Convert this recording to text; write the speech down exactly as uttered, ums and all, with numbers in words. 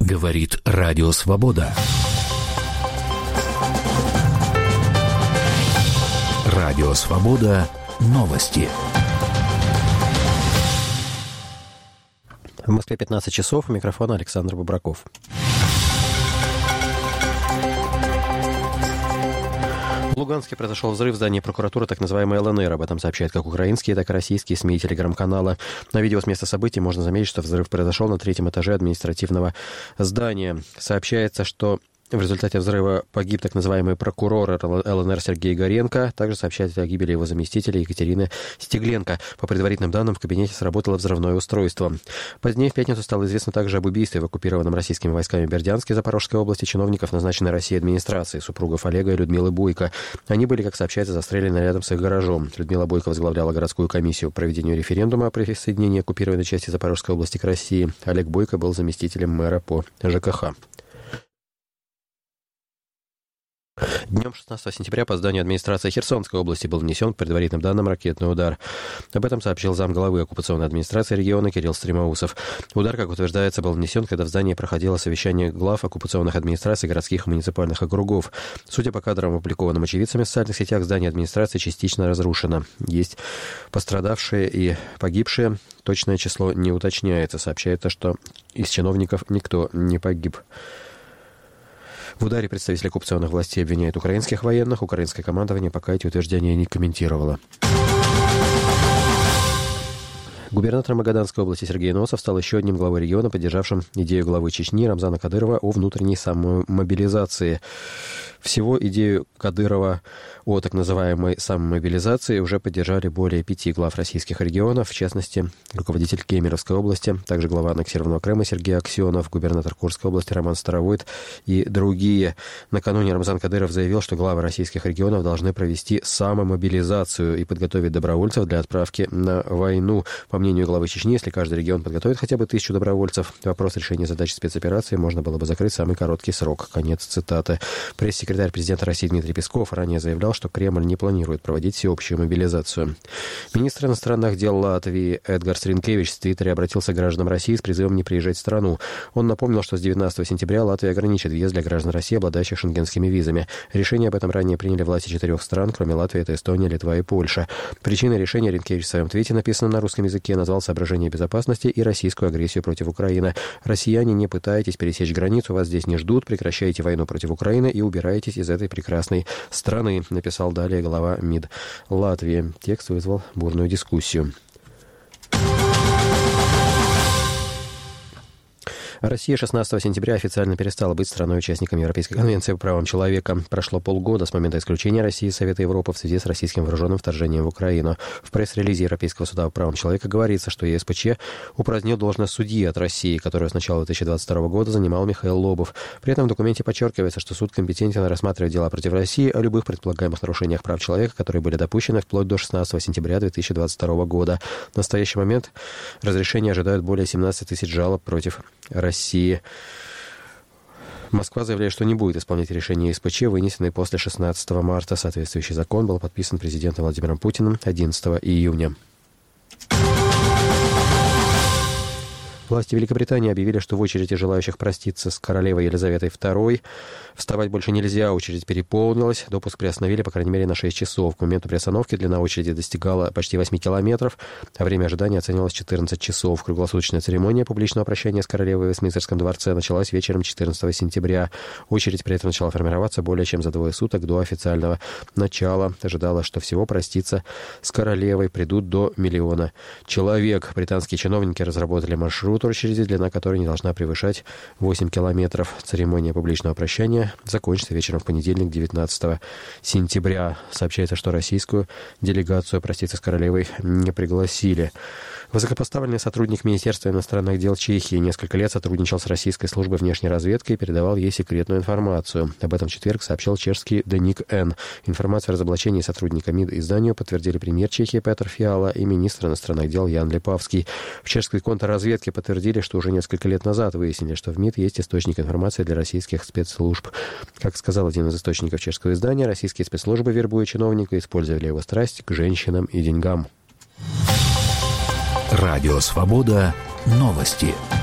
Говорит Радио Свобода. Радио Свобода. Новости. В Москве пятнадцать часов. У микрофона Александр Бубраков. В Луганске произошел взрыв в здании прокуратуры, так называемой эл эн эр. Об этом сообщают как украинские, так и российские СМИ и телеграм-каналы. На видео с места событий можно заметить, что взрыв произошел на третьем этаже административного здания. Сообщается, что в результате взрыва погиб так называемый прокурор эл эн эр Сергей Горенко. Также сообщается о гибели его заместителя Екатерины Стегленко. По предварительным данным, в кабинете сработало взрывное устройство. Позднее в пятницу стало известно также об убийстве в оккупированном российскими войсками Бердянске Запорожской области чиновников, назначенной Россией администрации, супругов Олега и Людмилы Бойко. Они были, как сообщается, застрелены рядом с их гаражом. Людмила Бойко возглавляла городскую комиссию по проведению референдума о присоединении оккупированной части Запорожской области к России. Олег Бойко был заместителем мэра по жэ ка ха. Днем шестнадцатого сентября по зданию администрации Херсонской области был нанесен, по предварительным данным, ракетный удар. Об этом сообщил замглавы оккупационной администрации региона Кирилл Стремоусов. Удар, как утверждается, был нанесен, когда в здании проходило совещание глав оккупационных администраций городских и муниципальных округов. Судя по кадрам, опубликованным очевидцами в социальных сетях, здание администрации частично разрушено. Есть пострадавшие и погибшие. Точное число не уточняется. Сообщается, что из чиновников никто не погиб. В ударе представители оккупационных властей обвиняют украинских военных. Украинское командование пока эти утверждения не комментировало. Губернатор Магаданской области Сергей Носов стал еще одним главой региона, поддержавшим идею главы Чечни Рамзана Кадырова о внутренней самомобилизации. Всего идею Кадырова о так называемой самомобилизации уже поддержали более пяти глав российских регионов, в частности, руководитель Кемеровской области, также глава аннексированного Крыма Сергей Аксенов, губернатор Курской области Роман Старовойт и другие. Накануне Рамзан Кадыров заявил, что главы российских регионов должны провести самомобилизацию и подготовить добровольцев для отправки на войну. По мнению главы Чечни, если каждый регион подготовит хотя бы тысячу добровольцев, вопрос решения задачи спецоперации можно было бы закрыть в самый короткий срок. Конец цитаты. Пресс-секретарь президента России Дмитрий Песков ранее заявлял, что Кремль не планирует проводить всеобщую мобилизацию. Министр иностранных дел Латвии Эдгарс Ринкевич в Твиттере обратился к гражданам России с призывом не приезжать в страну. Он напомнил, что с девятнадцатого сентября Латвия ограничит въезд для граждан России, обладающих шенгенскими визами. Решение об этом ранее приняли власти четырех стран, кроме Латвии, это Эстония, Литва и Польша. Причиной решения Ринкевич в своем твите, написанном на русском языке, назвал соображения безопасности и российскую агрессию против Украины. «Россияне, не пытайтесь пересечь границу, вас здесь не ждут, прекращайте войну против Украины и убирайтесь из этой прекрасной страны», написал далее глава МИД Латвии. Текст вызвал бурную дискуссию. Россия шестнадцатого сентября официально перестала быть страной-участником Европейской конвенции по правам человека. Прошло полгода с момента исключения России из Совета Европы в связи с российским вооруженным вторжением в Украину. В пресс-релизе Европейского суда по правам человека говорится, что е эс пэ че упразднил должность судьи от России, которую с начала две тысячи двадцать второго года занимал Михаил Лобов. При этом в документе подчеркивается, что суд компетентен рассматривать дела против России о любых предполагаемых нарушениях прав человека, которые были допущены вплоть до шестнадцатого сентября две тысячи двадцать второго года. В настоящий момент разрешения ожидают более семнадцати тысяч жалоб против России. России. Москва заявляет, что не будет исполнять решение е эс пэ че, вынесенное после шестнадцатого марта. Соответствующий закон был подписан президентом Владимиром Путиным одиннадцатого июня. Власти Великобритании объявили, что в очереди желающих проститься с королевой Елизаветой второй вставать больше нельзя, очередь переполнилась, допуск приостановили, по крайней мере, на шесть часов. К моменту приостановки длина очереди достигала почти восьми километров, а время ожидания оценивалось четырнадцать часов. Круглосуточная церемония публичного прощания с королевой в Вестминстерском дворце началась вечером четырнадцатого сентября. Очередь при этом начала формироваться более чем за двое суток до официального начала. Ожидалось, что всего проститься с королевой придут до миллиона человек. Британские чиновники разработали маршрут очереди, длина которой не должна превышать восемь километров. Церемония публичного прощания закончится вечером в понедельник, девятнадцатого сентября. Сообщается, что российскую делегацию проститься с королевой не пригласили. Высокопоставленный сотрудник Министерства иностранных дел Чехии несколько лет сотрудничал с российской службой внешней разведки и передавал ей секретную информацию. Об этом в четверг сообщил чешский Деник Н. Информацию о разоблачении сотрудника МИД изданию подтвердили премьер Чехии Петр Фиала и министр иностранных дел Ян Липавский. В чешской контрразведке подтвердили, что уже несколько лет назад выяснили, что в МИД есть источник информации для российских спецслужб. Как сказал один из источников чешского издания, российские спецслужбы, вербуя чиновника, использовали его страсть к женщинам и деньгам. Радио Свобода. Новости.